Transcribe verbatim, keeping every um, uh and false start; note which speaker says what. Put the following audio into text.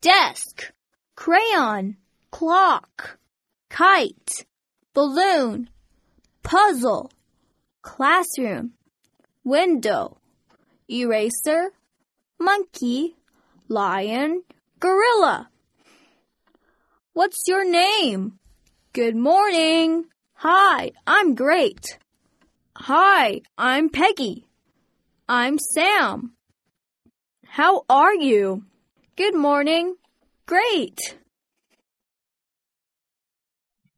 Speaker 1: desk, crayon, clock, kite, balloon, puzzle, classroom, window, eraser, monkey, lion, gorilla. What's your name? Good morning. Hi, I'm great. Hi, I'm Peggy. I'm Sam. How are you? Good morning. Great.